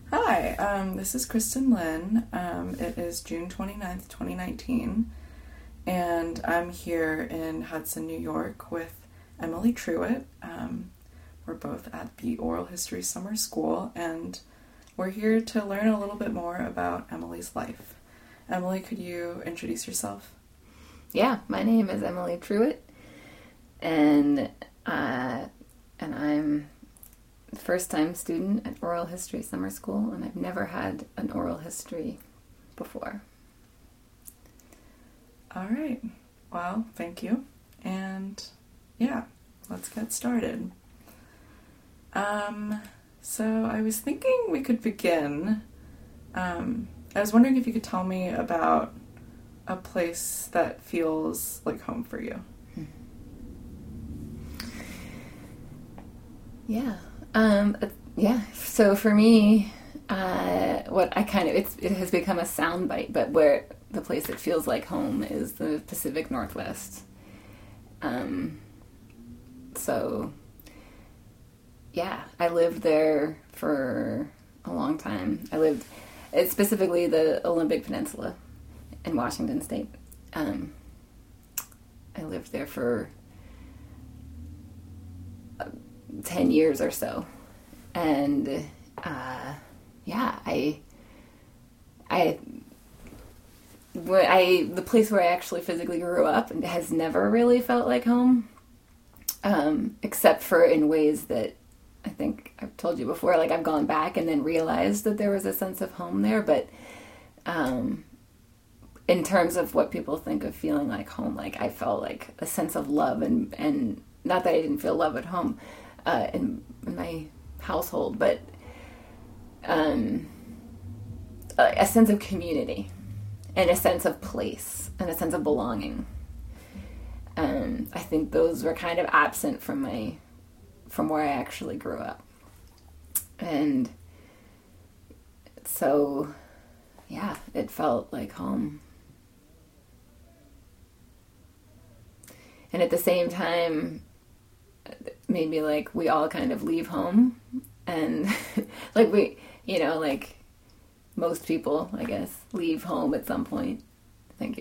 Hi, this is Kristen Lynn. It is June 29th, 2019, and I'm here in Hudson, New York with Emily Truitt. We're both at the Oral History Summer School, and we're here to learn a little bit more about Emily's life. Emily, could you introduce yourself? Yeah, my name is Emily Truitt, and I'm a first-time student at Oral History Summer School, and I've never had an oral history before. All right. Well, thank you. And yeah, let's get started. So I was thinking we could begin. I was wondering if you could tell me about a place that feels like home for you. Yeah. So for me, it has become a soundbite, but where the place that feels like home is the Pacific Northwest. So yeah, I lived there for a long time. It's specifically the Olympic Peninsula in Washington State. I lived there for 10 years or so. And, the place where I actually physically grew up has never really felt like home, except for in ways that I think I've told you before, like I've gone back and then realized that there was a sense of home there, but, in terms of what people think of feeling like home, like I felt like a sense of love and not that I didn't feel love at home, in my household, but a sense of community and a sense of place and a sense of belonging. I think those were kind of absent from where I actually grew up. And so, yeah, it felt like home. And at the same time, maybe like we all kind of leave home and like like most people, I guess, leave home at some point. Thank you.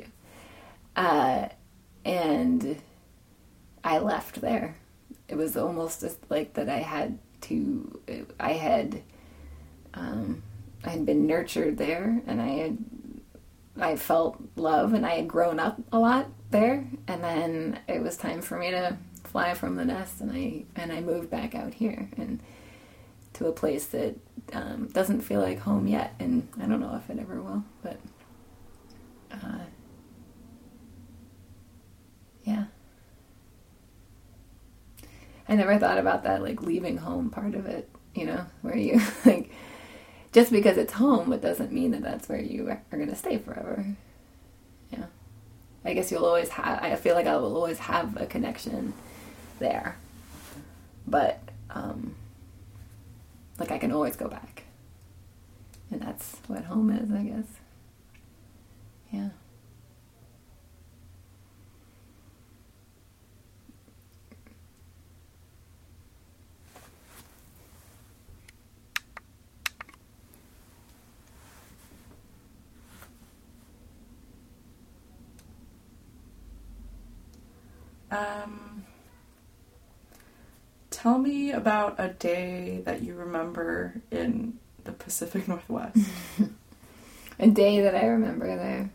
And I left there. It was almost just like that I had been nurtured there, and I felt love, and I had grown up a lot there, and then it was time for me to fly from the nest, and I moved back out here and to a place that doesn't feel like home yet, and I don't know if it ever will, but yeah. I never thought about that, like leaving home part of it, where you like, just because it's home, it doesn't mean that that's where you are going to stay forever. Yeah. I guess I feel like I will always have a connection there. But, like I can always go back. And that's what home is, I guess. Yeah. Tell me about a day that you remember in the Pacific Northwest. A day that I remember there.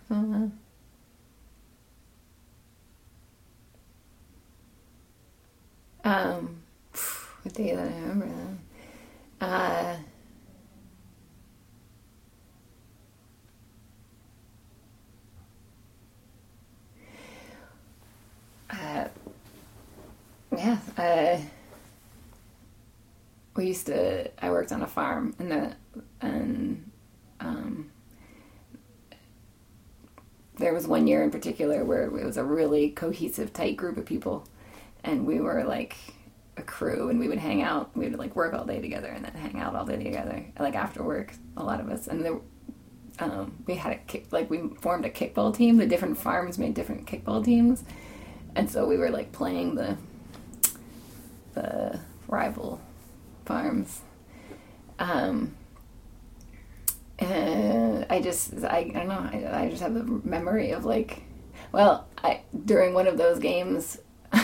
A day that I remember there. I worked on a farm, and there was one year in particular where it was a really cohesive, tight group of people, and we were like a crew, and we would hang out. We would like work all day together, and then hang out all day together. Like after work, a lot of us, and there, we had we formed a kickball team. The different farms made different kickball teams, and so we were like playing the rival farms. I don't know. I just have a memory of like, well, during one of those games,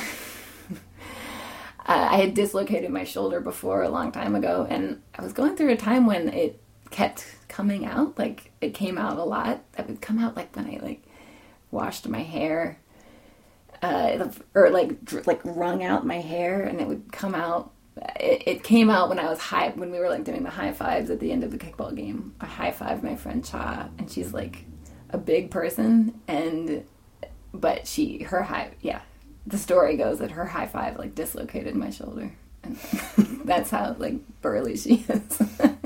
I had dislocated my shoulder before a long time ago, and I was going through a time when it kept coming out. Like, it came out a lot. It would come out like when I like washed my hair, or like wrung out my hair, and it would come out. It came out when I was when we were like doing the high fives at the end of the kickball game. I high fived my friend Cha, and she's like a big person, but the story goes that her high five like dislocated my shoulder, and that's how like burly she is.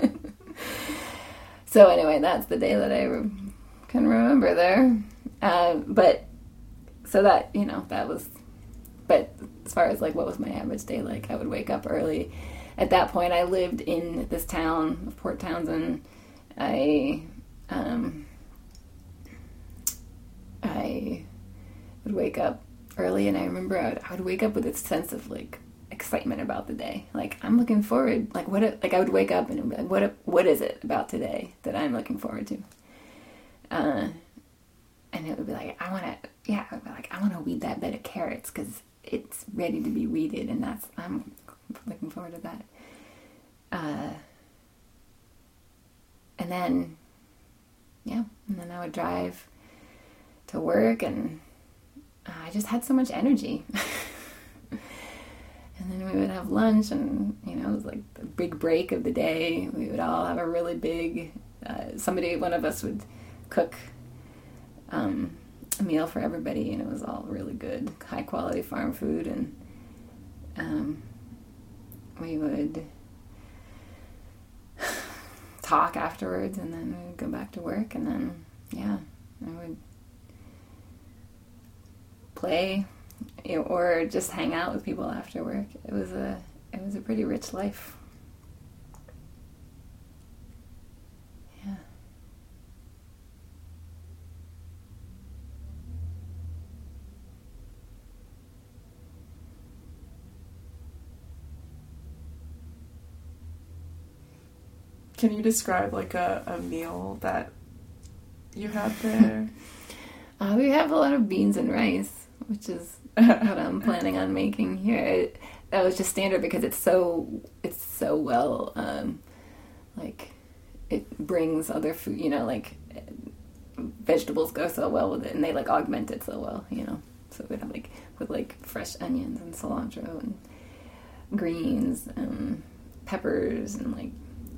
So anyway, that's the day that I can remember there. But so that, you know, that was. But as far as like what was my average day like, I would wake up early. At that point, I lived in this town of Port Townsend. I would wake up early, and I remember I would wake up with this sense of like excitement about the day. Like, I'm looking forward. Like, I would wake up and it would be like, what is it about today that I'm looking forward to? And it would be like, I want to weed that bed of carrots because it's ready to be weeded, and I'm looking forward to that. And then I would drive to work, and I just had so much energy. And then we would have lunch, and, you know, it was like the big break of the day. We would all have a really big, one of us would cook a meal for everybody, and it was all really good, high quality farm food, and we would talk afterwards, and then we would go back to work, and then I would play, you know, or just hang out with people after work. It was a pretty rich life. Yeah. Can you describe like a meal that you had there? We have a lot of beans and rice, which is what I'm planning on making here. That was just standard because it's so well, like, it brings other food, you know, like, vegetables go so well with it, and they like augment it so well, you know. So we'd have like with like fresh onions and cilantro and greens and peppers and like,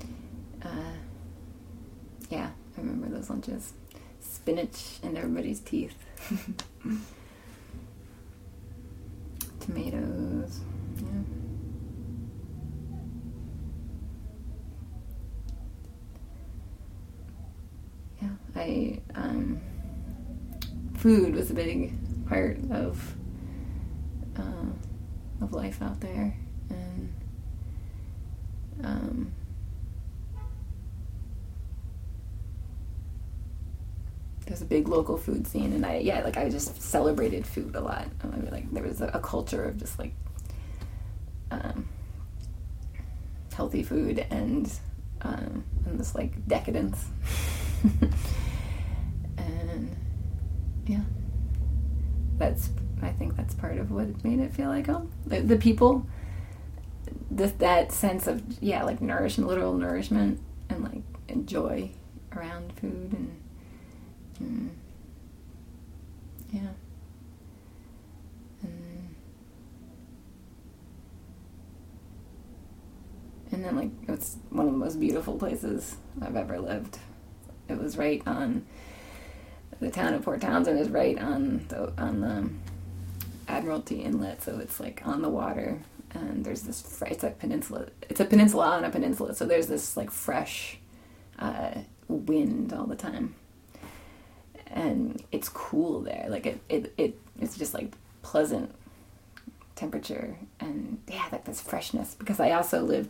I remember those lunches. Spinach in everybody's teeth. Tomatoes. Food was a big part of life out there, and there's a big local food scene, and I just celebrated food a lot. Like, there was a culture of just like healthy food and this like decadence. And I think that's part of what made it feel like home. The people, that sense of like nourishment, literal nourishment, and like joy around food, and and then like it's one of the most beautiful places I've ever lived. It was right on the town of Port Townsend is right on the Admiralty Inlet, so it's like on the water, and there's this it's a peninsula on a peninsula, so there's this like fresh wind all the time, and it's cool there. Like it's just like pleasant temperature, and like this freshness, because I also lived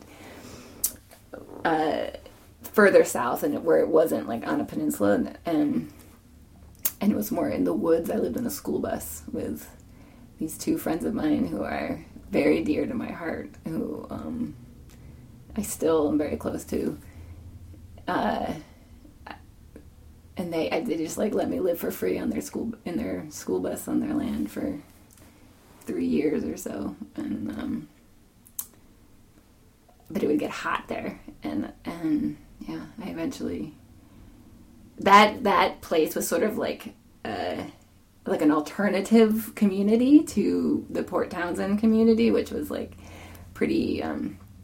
further south, and where it wasn't like on a peninsula, and it was more in the woods. I lived in a school bus with these two friends of mine who are very dear to my heart, who I still am very close to, and they just like let me live for free on their school bus on their land for 3 years or so, and but it would get hot there, and yeah, I eventually that place was sort of like an alternative community to the Port Townsend community, which was like pretty I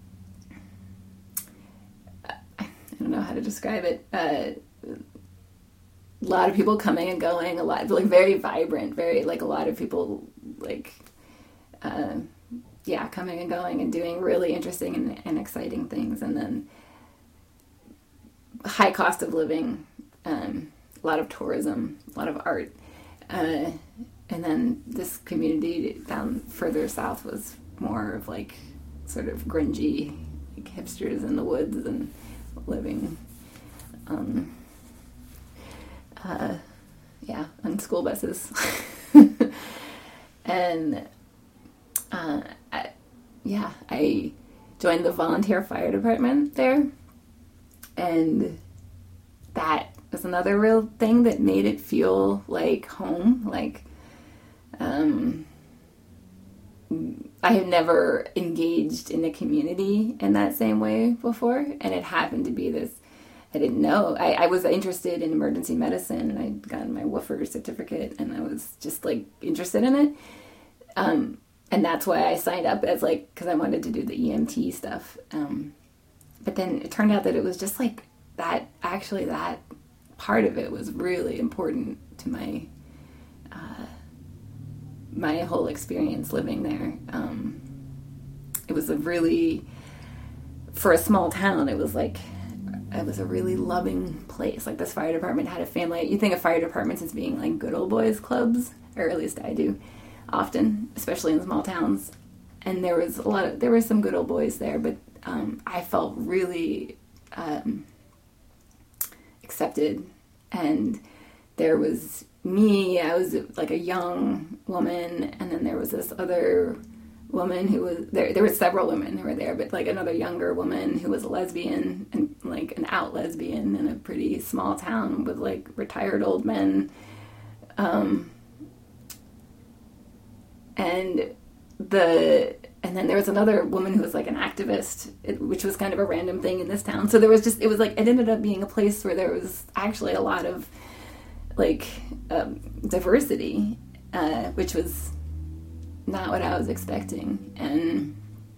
don't know how to describe it. A lot of people coming and going, a lot like very vibrant, very like a lot of people like coming and going and doing really interesting and exciting things, and then high cost of living, a lot of tourism, a lot of art, and then this community down further south was more of like sort of grungy, like hipsters in the woods and living on school buses. And I joined the volunteer fire department there, and that was another real thing that made it feel like home. Like I had never engaged in a community in that same way before, and it happened to be this. I didn't know. I was interested in emergency medicine, and I'd gotten my WFR certificate, and I was just like interested in it. And that's why I signed up as like, because I wanted to do the EMT stuff. But then it turned out that it was just like that, actually that part of it was really important to my my whole experience living there. It was a really, for a small town, it was a really loving place. Like this fire department had a family. You think of fire departments as being like good old boys clubs, or at least I do often, especially in small towns. And there were some good old boys there, but I felt really accepted. And there was me, I was like a young woman, and then there was this other woman who was there. There were several women who were there, but like another younger woman who was a lesbian, and like an out lesbian in a pretty small town with like retired old men. And then there was another woman who was like an activist, which was kind of a random thing in this town. So it was like, it ended up being a place where there was actually a lot of like diversity, which was not what I was expecting. And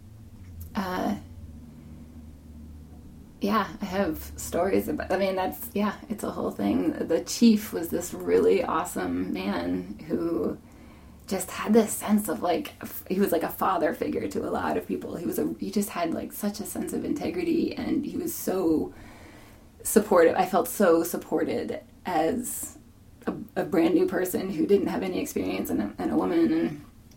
I have stories about, it's a whole thing. The chief was this really awesome man who just had this sense of like, he was like a father figure to a lot of people. He just had like such a sense of integrity, and he was so supportive. I felt so supported as a brand new person who didn't have any experience, and a woman,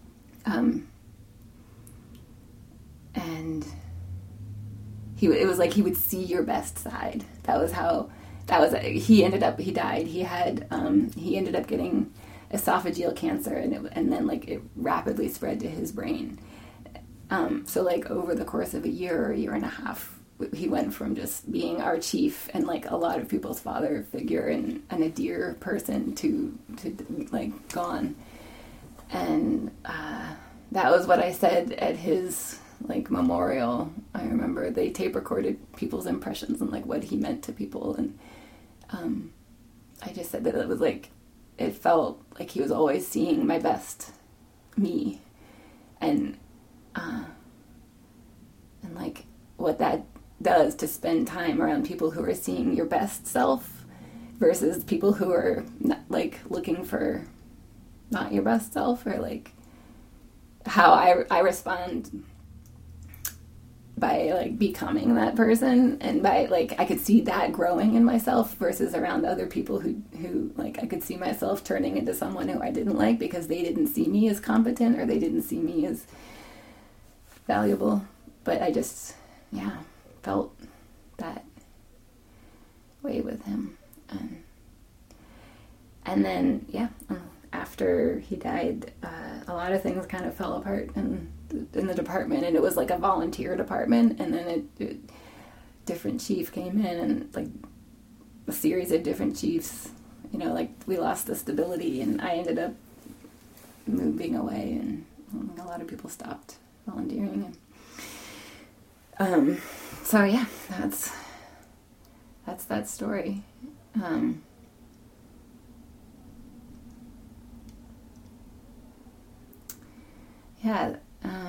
and it was like he would see your best side. He died. He ended up getting esophageal cancer, and then like it rapidly spread to his brain. So like over the course of a year and a half, he went from just being our chief and like a lot of people's father figure and a dear person to like gone. And that was what I said at his like memorial. I remember they tape recorded people's impressions and like what he meant to people, and I just said that it was like, it felt like he was always seeing my best me, and like what that does to spend time around people who are seeing your best self versus people who are not, like looking for not your best self, or like how I respond by like becoming that person, and by like I could see that growing in myself versus around other people who like I could see myself turning into someone who I didn't like because they didn't see me as competent, or they didn't see me as valuable. But I just felt that way with him, and then after he died, a lot of things kind of fell apart in the department, and it was like a volunteer department, and then different chief came in, and like a series of different chiefs. You know, like we lost the stability, and I ended up moving away, and a lot of people stopped volunteering. And so yeah, that's that story. Yeah,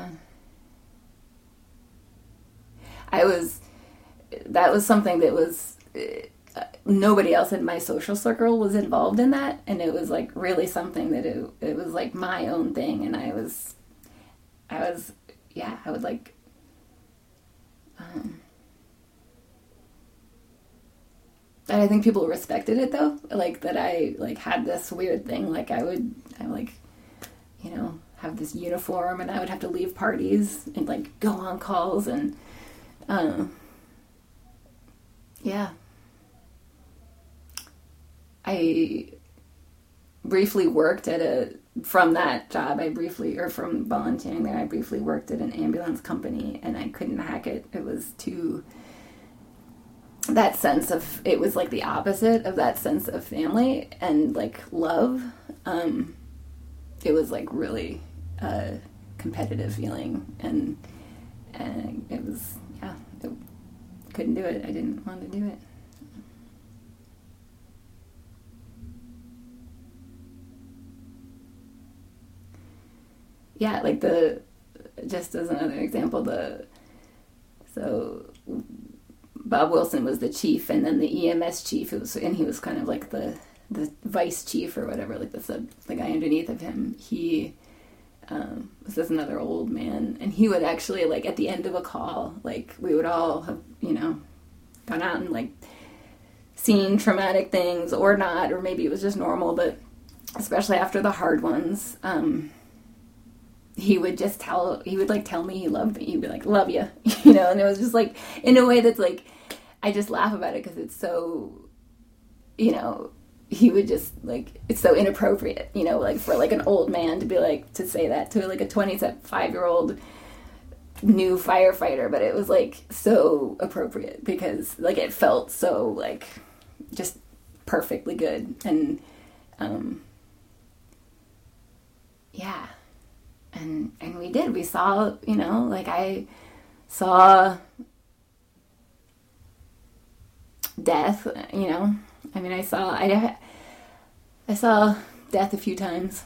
that was something that was, nobody else in my social circle was involved in that, and it was like really something that it was like my own thing, and I was, yeah, I would like, and I think people respected it though, like that I like had this weird thing, like I like, you know, have this uniform, and I would have to leave parties and like go on calls, and yeah. I briefly worked from that job, or from volunteering there, I briefly worked at an ambulance company, and I couldn't hack it. It was that sense of, it was like the opposite of that sense of family and like love. It was like really competitive feeling, and it was, yeah, couldn't do it. I didn't want to do it. Yeah, like just as another example, so Bob Wilson was the chief, and then the EMS chief, and he was kind of like the vice chief or whatever, like the guy underneath of him. He was this another old man, and he would actually, like, at the end of a call, like, we would all have, you know, gone out and like seen traumatic things or not, or maybe it was just normal, but especially after the hard ones, he would tell me he loved me. He'd be like, love you, you know, and it was just like, in a way that's like, I just laugh about it because it's so, you know, he would just like, it's so inappropriate, you know, like for like an old man to be like, to say that to like a 25-year-old new firefighter, but it was like so appropriate because like it felt so like just perfectly good. And yeah. And we saw, you know, like I saw death, you know, I mean, I saw death a few times.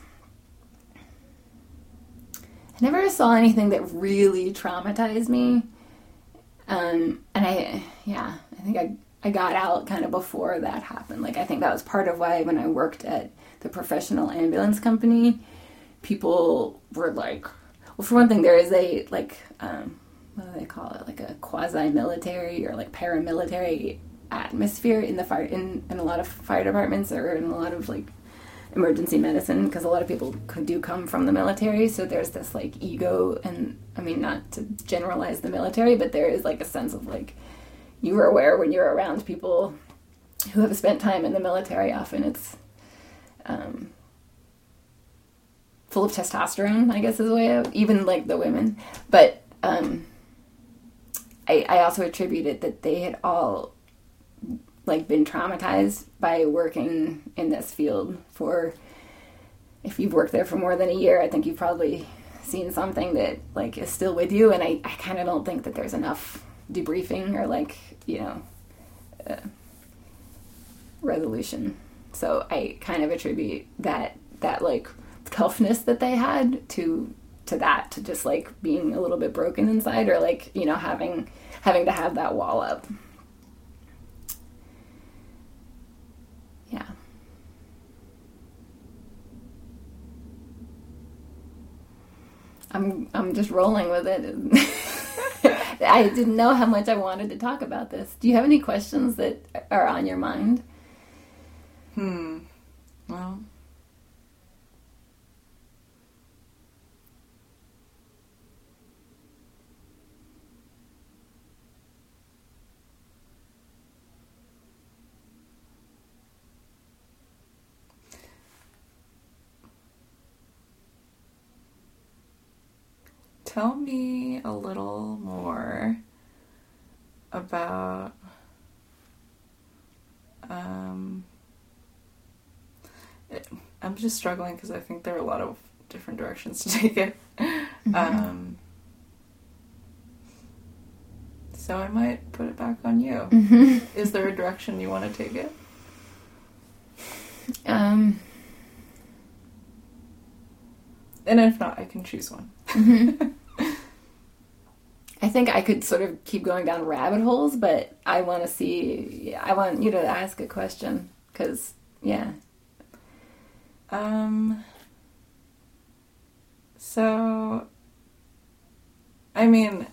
I never saw anything that really traumatized me. And I think I got out kind of before that happened. Like, I think that was part of why when I worked at the professional ambulance company, people were like, well, for one thing, there is a, like, what do they call it? Like a quasi-military or like paramilitary atmosphere in the fire, in a lot of fire departments, or in a lot of like emergency medicine, because a lot of people do come from the military. So there's this like ego, and I mean, not to generalize the military, but there is like a sense of like, you are aware when you're around people who have spent time in the military, often it's full of testosterone, I guess is a way of, even like the women. But I also attribute it that they had all like been traumatized by working in this field for, if you've worked there for more than a year, I think you've probably seen something that like is still with you. And I kind of don't think that there's enough debriefing or like, you know, resolution. So I kind of attribute that like toughness that they had to that, to just like being a little bit broken inside, or like, you know, having to have that wall up. Yeah. I'm just rolling with it. I didn't know how much I wanted to talk about this. Do you have any questions that are on your mind? Well, tell me a little more about I'm just struggling because I think there are a lot of different directions to take it. Mm-hmm. So I might put it back on you. Mm-hmm. Is there a direction you want to take it? And if not, I can choose one. Mm-hmm. I think I could sort of keep going down rabbit holes, but I want you to ask a question, because, yeah. So, I mean,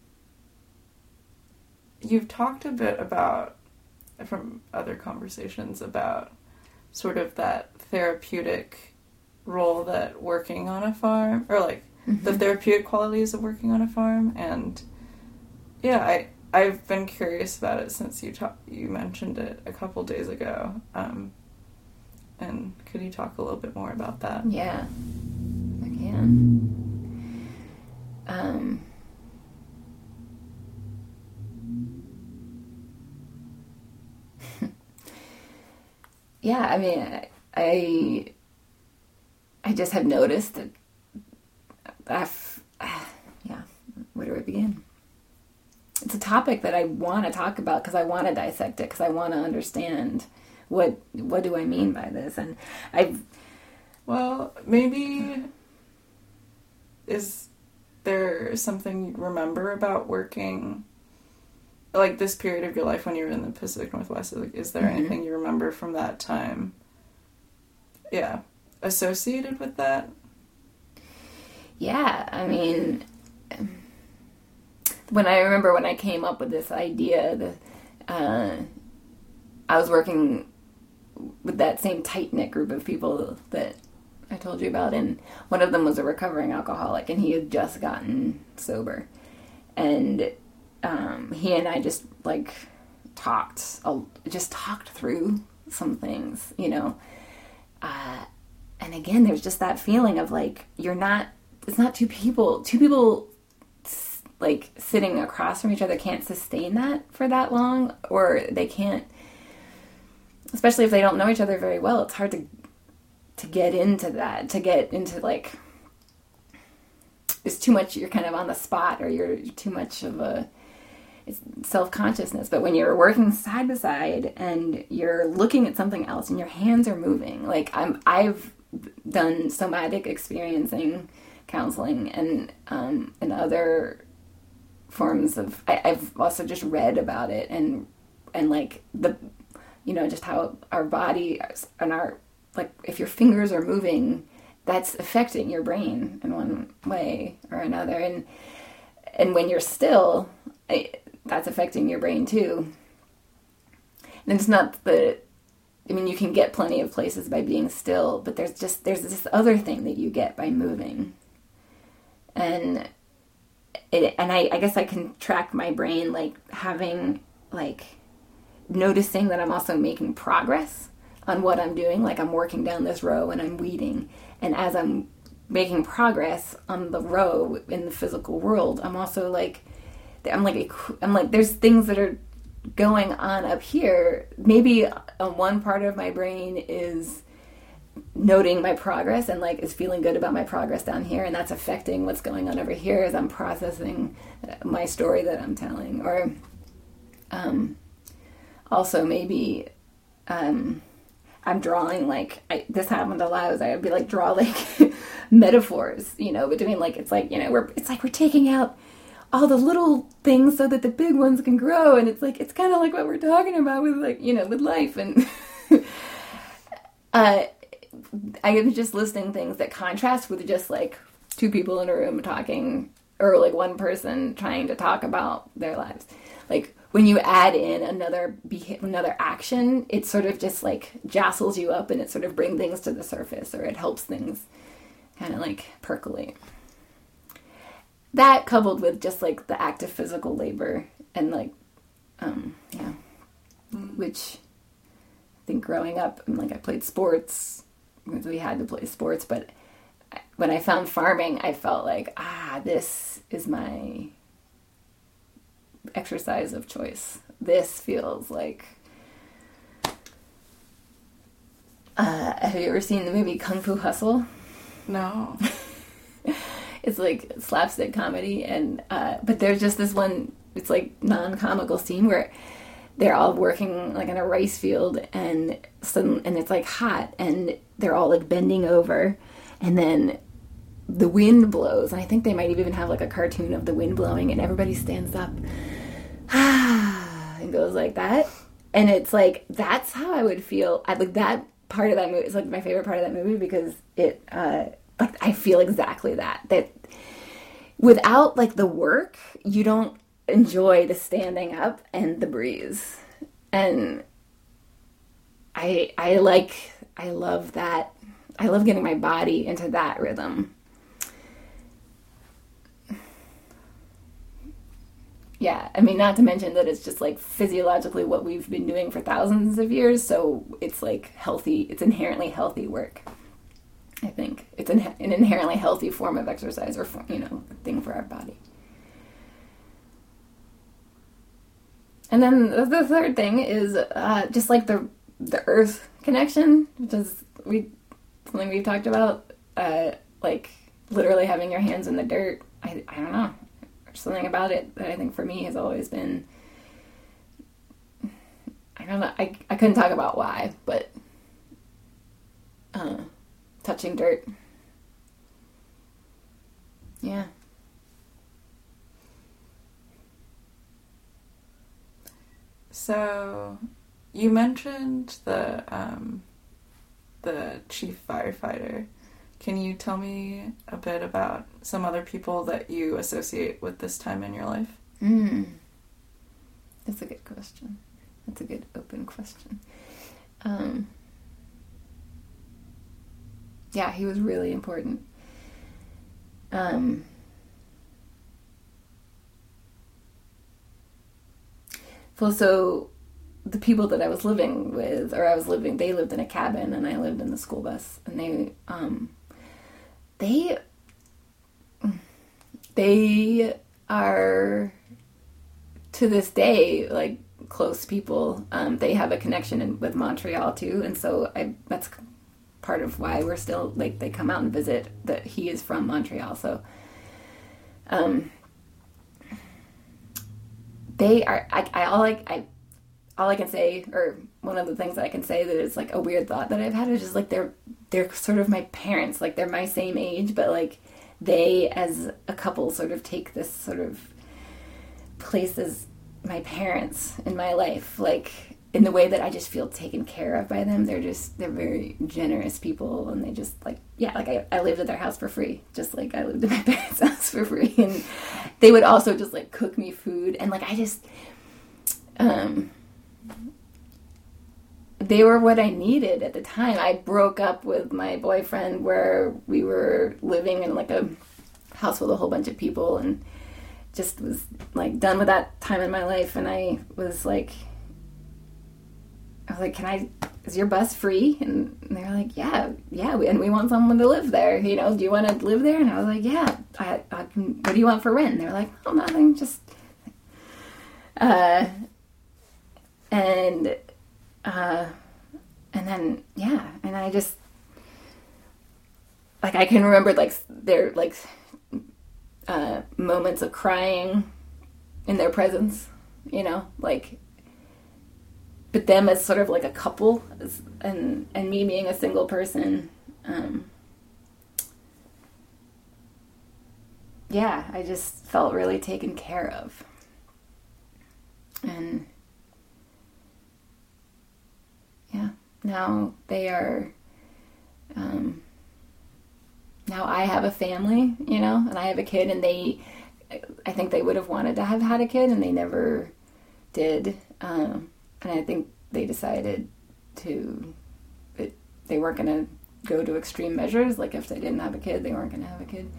you've talked a bit about, from other conversations, about sort of that therapeutic role that working on a farm, or like the therapeutic qualities of working on a farm, and yeah, I've been curious about it since you mentioned it a couple days ago, and could you talk a little bit more about that? Yeah, I can. Yeah, I mean, I just have noticed that yeah, where do I begin? It's a topic that I want to talk about because I want to dissect it, because I want to understand what do I mean by this. And well, maybe, is there something you remember about working, like this period of your life when you were in the Pacific Northwest? Like, is there anything you remember from that time, yeah, associated with that? Yeah, I mean, when I came up with this idea, I was working with that same tight-knit group of people that I told you about, and one of them was a recovering alcoholic, and he had just gotten sober. And he and I just, like, talked through some things, you know. And again, there's just that feeling of, like, it's not two people, like, sitting across from each other can't sustain that for that long, or they can't, especially if they don't know each other very well. It's hard to get into that, to get into, like, it's too much, you're kind of on the spot, or you're too much of it's self-consciousness. But when you're working side by side and you're looking at something else and your hands are moving, like, I've done somatic experiencing counseling and other forms of, I've also just read about it, and like, the, you know, just how our body and our, like, if your fingers are moving, that's affecting your brain in one way or another, and when you're still, that's affecting your brain too. And it's not you can get plenty of places by being still, but there's this other thing that you get by moving. And I guess I can track my brain, like, having, like, noticing that I'm also making progress on what I'm doing. Like, I'm working down this row and I'm weeding. And as I'm making progress on the row in the physical world, I'm also like, I'm like, there's things that are going on up here. Maybe one part of my brain is noting my progress and, like, is feeling good about my progress down here, and that's affecting what's going on over here as I'm processing my story that I'm telling. Or also maybe I'm drawing, like, this happened a lot, I would be like, draw, like, metaphors, you know, between, like, it's like, you know, we're taking out all the little things so that the big ones can grow, and it's like, it's kind of like what we're talking about with, like, you know, with life. And I am just listing things that contrast with just, like, two people in a room talking, or, like, one person trying to talk about their lives. Like, when you add in another action, it sort of just, like, jostles you up, and it sort of brings things to the surface, or it helps things kind of, like, percolate. That, coupled with just, like, the active physical labor, and, like, which I think growing up, like, I played sports because we had to play sports, but when I found farming, I felt like, this is my exercise of choice. This feels like Have you ever seen the movie Kung Fu Hustle? No. It's like slapstick comedy, and but there's just this one, it's like non-comical scene where they're all working like in a rice field, and it's like hot, and they're all like bending over, and then the wind blows, and I think they might even have like a cartoon of the wind blowing, and everybody stands up and goes like that, and it's like that's how I would feel. I like that part of that movie. It's like my favorite part of that movie because it like I feel exactly that without like the work you don't enjoy the standing up and the breeze, and I love that. I love getting my body into that rhythm. Yeah, I mean, not to mention that it's just like physiologically what we've been doing for thousands of years, so it's like healthy, it's inherently healthy work. I think it's an inherently healthy form of exercise, or thing for our body. And then the third thing is just like the earth connection, which is something we've talked about, like literally having your hands in the dirt. I don't know. There's something about it that I think for me has always been, I don't know, I couldn't talk about why, but touching dirt. Yeah. So, you mentioned the chief firefighter. Can you tell me a bit about some other people that you associate with this time in your life? That's a good question. That's a good open question. Yeah, he was really important. Well, so the people that I was living with, they lived in a cabin, and I lived in the school bus, and they are to this day like close people. They have a connection with Montreal too, and so that's part of why we're still like they come out and visit. That he is from Montreal, so they are. All I can say, or one of the things that I can say that is like a weird thought that I've had is just like they're sort of my parents, like they're my same age, but like they as a couple sort of take this sort of place as my parents in my life, like in the way that I just feel taken care of by them. They're very generous people, and they just like, yeah, like I lived at their house for free, just like I lived at my parents' house for free, and they would also just like cook me food, and like I just they were what I needed at the time. I broke up with my boyfriend where we were living in like a house with a whole bunch of people, and just was like done with that time in my life. And I was like, is your bus free? And they were like, yeah, and we want someone to live there. Do you want to live there? And I was like, yeah. I can, what do you want for rent? And they were like, oh, nothing, just and then, yeah, and I just, like, I can remember, like, their, like, moments of crying in their presence, like, but them as sort of, like, a couple, and me being a single person, yeah, I just felt really taken care of, and yeah, now they are, now I have a family, and I have a kid, and I think they would have wanted to have had a kid, and they never did, and I think they decided they weren't going to go to extreme measures, like if they didn't have a kid, they weren't going to have a kid.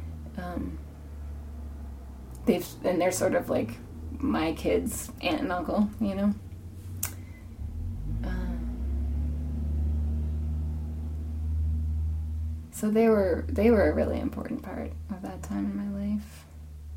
And they're sort of like my kid's aunt and uncle, So they were a really important part of that time in my life.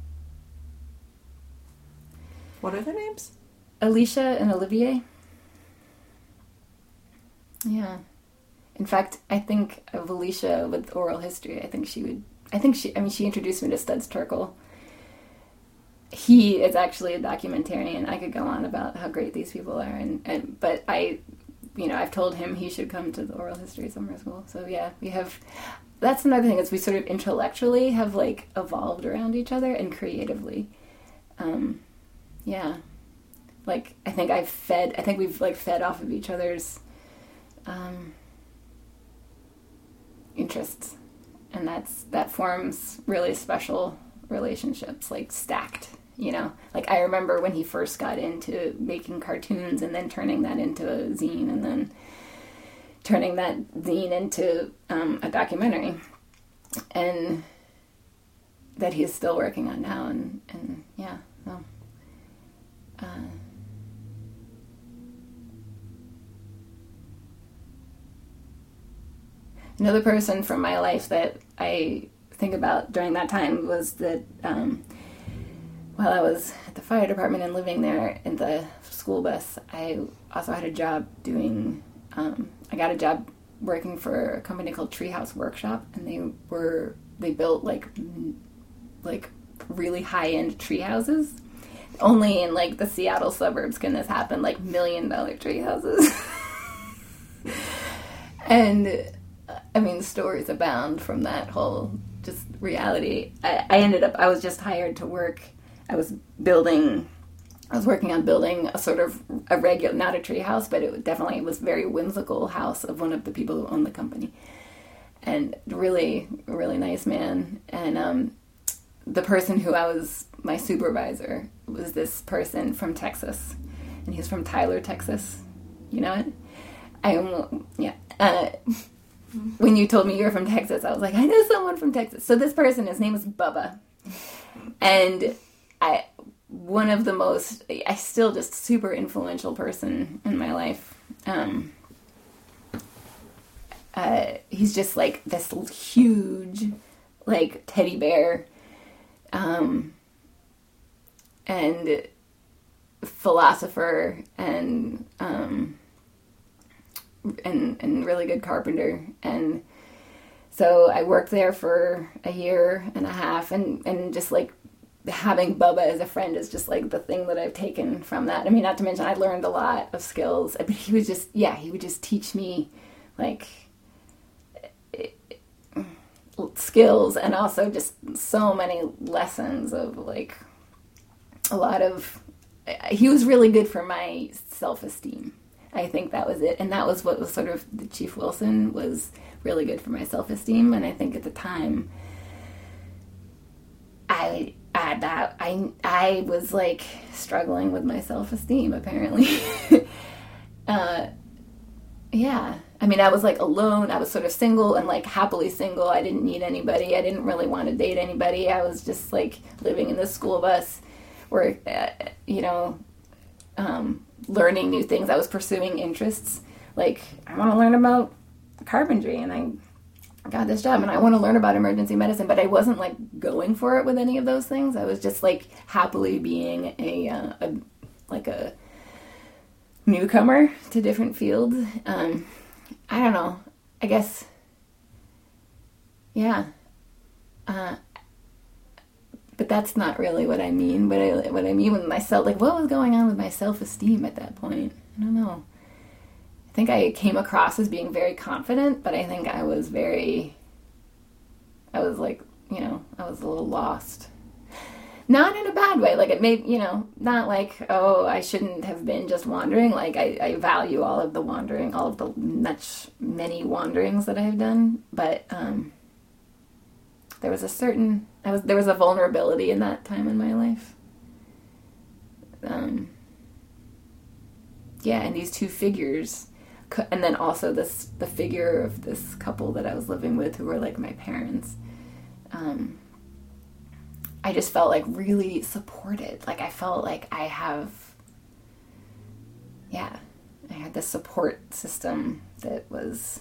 What are their names? Alicia and Olivier. Yeah. In fact, I think of Alicia with oral history. I think she introduced me to Studs Terkel. He is actually a documentarian. I could go on about how great these people are, but I've told him he should come to the oral history summer school. So yeah, that's another thing, is we sort of intellectually have like evolved around each other, and creatively. Yeah. Like, I think we've like fed off of each other's interests, and that forms really special relationships, like stacked, like I remember when he first got into making cartoons, and then turning that into a zine, and then turning that zine into a documentary, and that he's still working on now, and yeah, so another person from my life that I think about during that time was that while I was at the fire department and living there in the school bus, I also had a job I got a job working for a company called Treehouse Workshop, and they built like really high-end tree houses. Only in like the Seattle suburbs can this happen, like $1 million tree houses. And I mean, stories abound from that whole just reality. I was just hired to work. I was working on building a sort of a regular, not a tree house, but it definitely was very whimsical house of one of the people who owned the company. And really, really nice man. And the person who was my supervisor was this person from Texas. And he's from Tyler, Texas. You know it? When you told me you were from Texas, I was like, I know someone from Texas. So this person, his name is Bubba. And one of the most, I still just super influential person in my life. He's just like this huge, like teddy bear, and philosopher, and really good carpenter. And so I worked there for a year and a half, and just like having Bubba as a friend is just like the thing that I've taken from that. I mean, not to mention I learned a lot of skills, but he would just teach me like skills, and also just so many lessons of like he was really good for my self-esteem. I think that was it. And that was what was sort of, the Chief Wilson was really good for my self-esteem. And I think at the time I was like struggling with my self-esteem, apparently. Yeah. I mean, I was like alone. I was sort of single, and like happily single. I didn't need anybody. I didn't really want to date anybody. I was just like living in this school bus where, learning new things. I was pursuing interests. Like, I want to learn about carpentry, and I got this job, and I want to learn about emergency medicine, but I wasn't like going for it with any of those things. I was just like happily being a newcomer to different fields. I don't know. I guess, yeah. But that's not really what I mean. What I mean with myself, like, what was going on with my self-esteem at that point? I don't know. I think I came across as being very confident, but I think I was like, I was a little lost. Not in a bad way. Like, it made, not like, oh, I shouldn't have been just wandering. Like, I value all of the wandering, all of the many wanderings that I've done. But there was a vulnerability in that time in my life. And these two figures, and then also the figure of this couple that I was living with, who were like my parents. I just felt like really supported. Like, I felt like I had this support system that was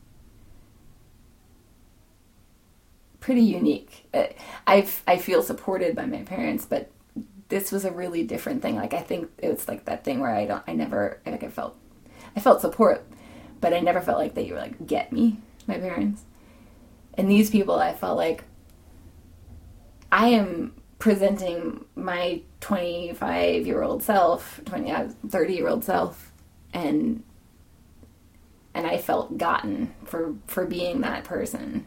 pretty unique. I feel supported by my parents, but this was a really different thing. Like, I think it's like that thing where I felt support, but I never felt like they were like, get me, my parents. And these people, I felt like I am presenting my 25-year-old self, 30-year-old self, and I felt gotten for being that person.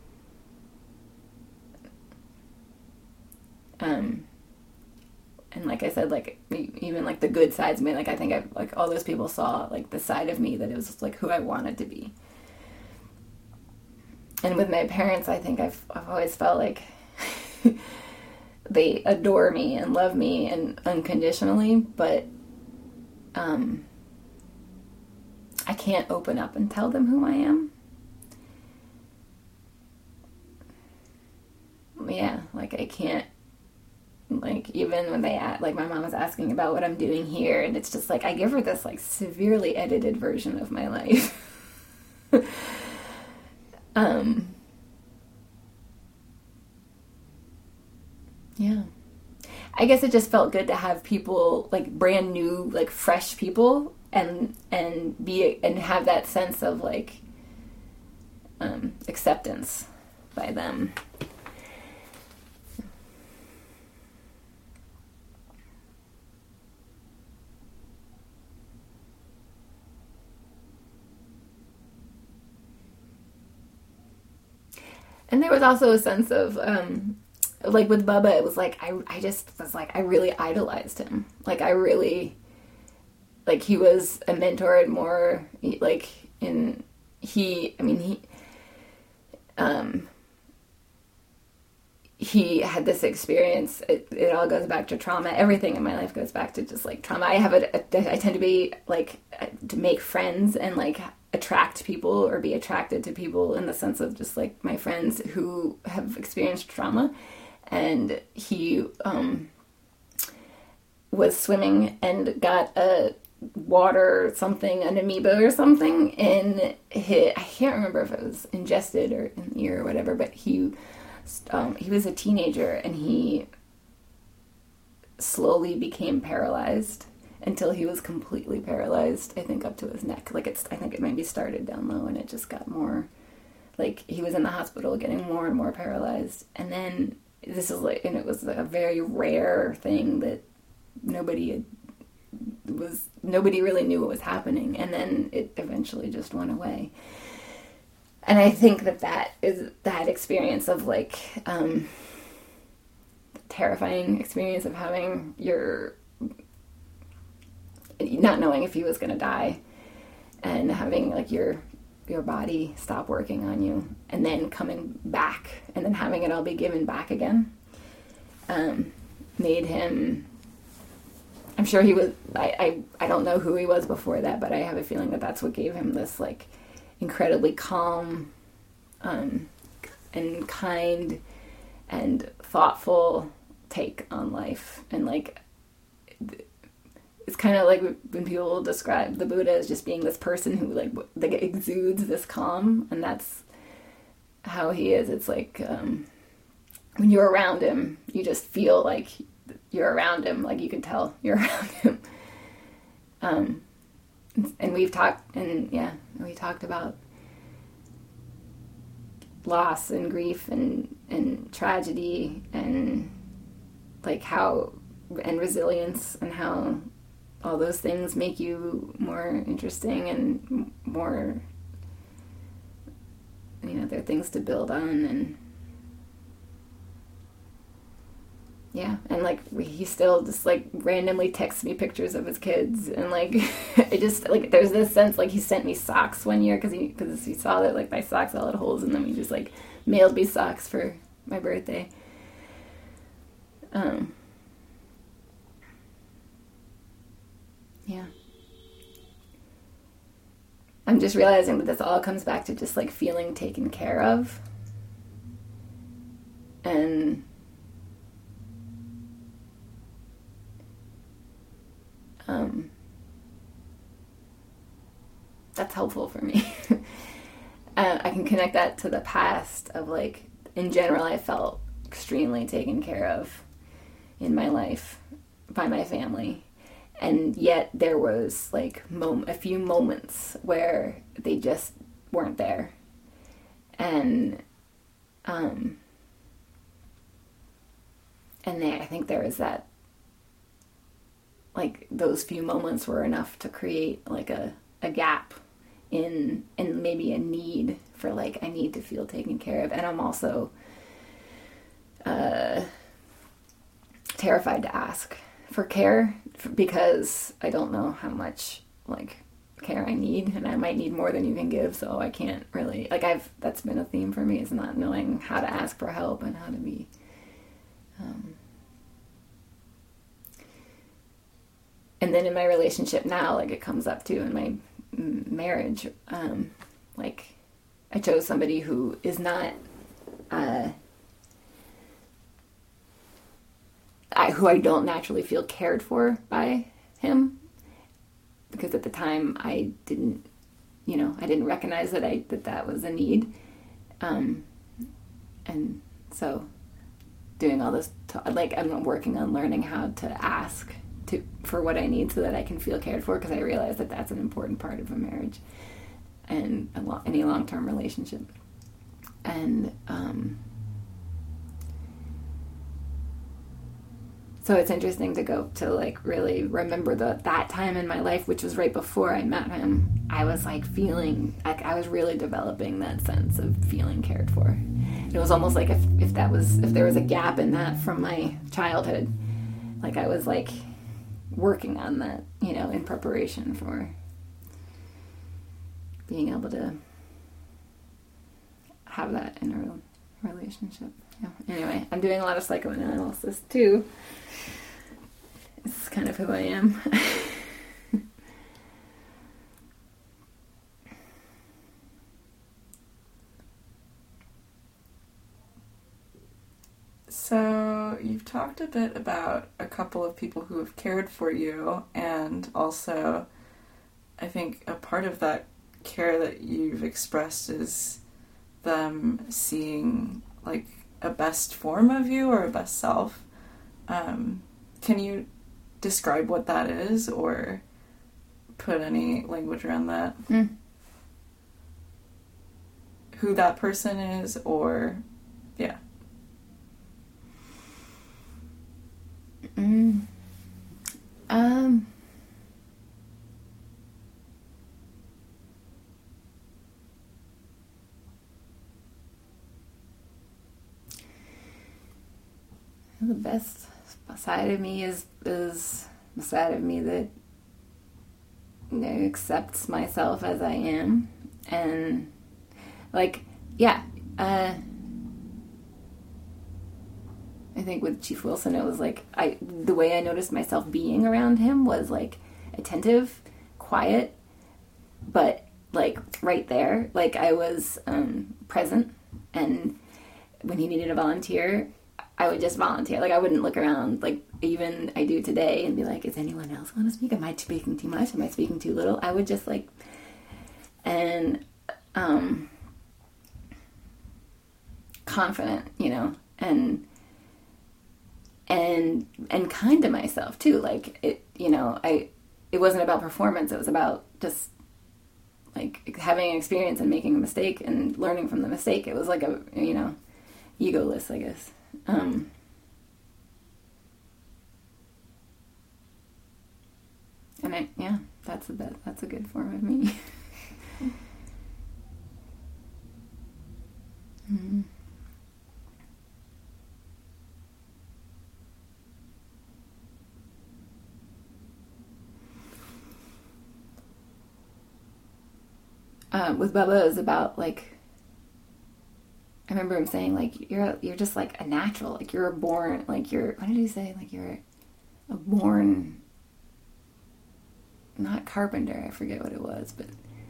And like I said, like even like the good sides of me, like I think like all those people saw like the side of me that it was like who I wanted to be. And with my parents, I think I've always felt like they adore me and love me and unconditionally, but I can't open up and tell them who I am. Yeah, like I can't, like even when they like my mom was asking about what I'm doing here, and it's just like I give her this like severely edited version of my life. Yeah. I guess it just felt good to have people, like brand new, like fresh people, and have that sense of like acceptance by them. And there was also a sense of like with Bubba, it was like I just was like I really idolized him. Like I really, like he was a mentor and more like he had this experience. It all goes back to trauma. Everything in my life goes back to just like trauma. I tend to be like to make friends and like attract people or be attracted to people in the sense of just like my friends who have experienced trauma. And he was swimming and got an amoeba or something in his, I can't remember if it was ingested or in the ear or whatever, but he was a teenager and he slowly became paralyzed until he was completely paralyzed, I think up to his neck. Like I think it maybe started down low and it just got more, like he was in the hospital getting more and more paralyzed. And then this is like, and it was a very rare thing that nobody really knew what was happening. And then it eventually just went away. And I think that is that experience of like, terrifying experience of having not knowing if he was going to die and having like your body stop working on you and then coming back and then having it all be given back again, made him, I'm sure he was, I don't know who he was before that, but I have a feeling that that's what gave him this like incredibly calm, and kind and thoughtful take on life. And like, it's kind of like when people describe the Buddha as just being this person who like exudes this calm, and that's how he is. It's like when you're around him, you just feel like you're around him, like you can tell you're around him. And we talked about loss and grief and tragedy and like how, and resilience, and how all those things make you more interesting and more, they're things to build on. And yeah, and like he still just like randomly texts me pictures of his kids, and like I just like there's this sense like he sent me socks one year because he saw that like my socks all had holes in them. He just like mailed me socks for my birthday. Yeah. I'm just realizing that this all comes back to just like feeling taken care of. And that's helpful for me. I can connect that to the past of like, in general, I felt extremely taken care of in my life by my family. And yet there was like a few moments where they just weren't there. And I think there was that, like, those few moments were enough to create like a gap in maybe a need for, like, I need to feel taken care of. And I'm also terrified to ask for care because I don't know how much, like, care I need, and I might need more than you can give, so I can't really, like, that's been a theme for me, is not knowing how to ask for help and how to be and then in my relationship now, like, it comes up too in my marriage, like, I chose somebody who is not who I don't naturally feel cared for by him, because at the time I didn't recognize that was a need, and so doing all this, I'm working on learning how to ask for what I need so that I can feel cared for, because I realize that that's an important part of a marriage and any long-term relationship. And so it's interesting to go to, like, really remember that time in my life, which was right before I met him. I was, like, feeling, like, I was really developing that sense of feeling cared for. And it was almost like if there was a gap in that from my childhood, like, I was, like, working on that, in preparation for being able to have that in a relationship. Yeah. Anyway, I'm doing a lot of psychoanalysis too. It's kind of who I am. So you've talked a bit about a couple of people who have cared for you, and also I think a part of that care that you've expressed is them seeing, like, a best form of you or a best self. Can you describe what that is, or put any language around that? Who that person is, or yeah. The best side of me is the side of me that, accepts myself as I am, and, like, yeah, I think with Chief Wilson, it was like, the way I noticed myself being around him was, like, attentive, quiet, but, like, right there. Like, I was present, and when he needed a volunteer, I would just volunteer. Like, I wouldn't look around, like, even I do today, and be like, is anyone else going to speak? Am I speaking too much? Am I speaking too little? I would just, like, and confident, and kind to myself too. Like, it wasn't about performance. It was about just, like, having an experience and making a mistake and learning from the mistake. It was like a, egoless, I guess. And that's a good form of me. Mm-hmm. With Bubba, it was about, like, I remember him saying, like, you're just, like, a natural, like, you're a born, like, what did he say? Like, you're a born, not carpenter, I forget what it was, but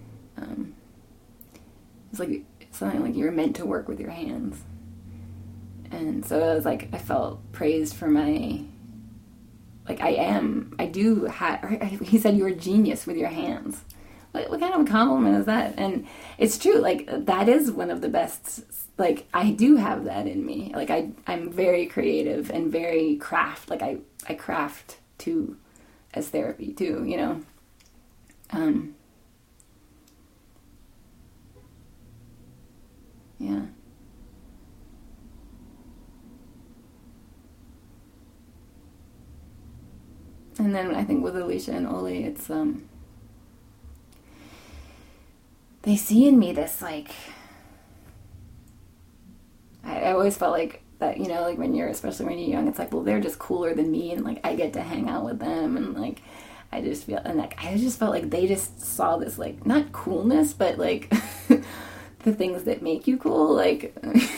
it's like something like you're meant to work with your hands. And so it was like, I felt praised for my, like, he said, you're a genius with your hands. What kind of a compliment is that? And it's true, like, that is one of the best, like, I do have that in me. Like, I'm very creative and very like, I craft to as therapy too, you know. Yeah. And then I think with Alicia and Oli, it's they see in me this, like, I always felt like that, you know, like especially when you're young, it's like, well, they're just cooler than me, and like I get to hang out with them, and like I just felt like they just saw this, like, not coolness, but like the things that make you cool, like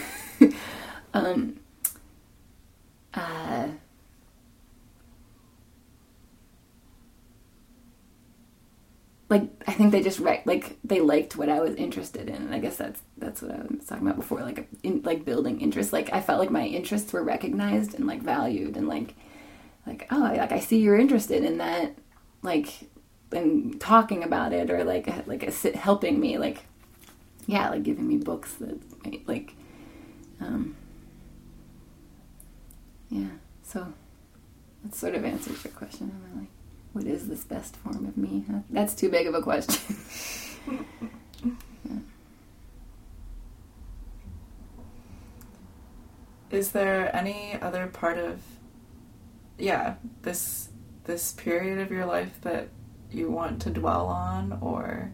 like, I think they just like they liked what I was interested in, and I guess that's what I was talking about before, like building interest. Like, I felt like my interests were recognized and like valued, and like oh, I see you're interested in that, like, and talking about it, or like helping me, like, yeah, like giving me books that like yeah. So that sort of answers your question. I'm like, what is this best form of me? That's too big of a question. Yeah. Is there any other part of, this period of your life that you want to dwell on, or?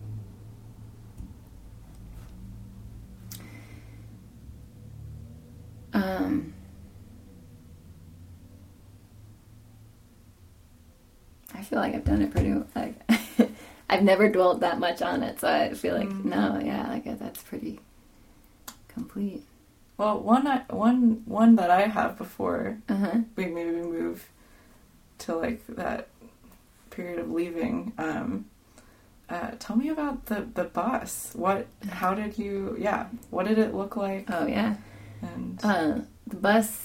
I feel like I've done it pretty, like, I've never dwelt that much on it, so I feel like, no, yeah, like, that's pretty complete. Well, one that I have before we maybe move to, like, that period of leaving, tell me about the bus. What did it look like? Oh, yeah. And the bus,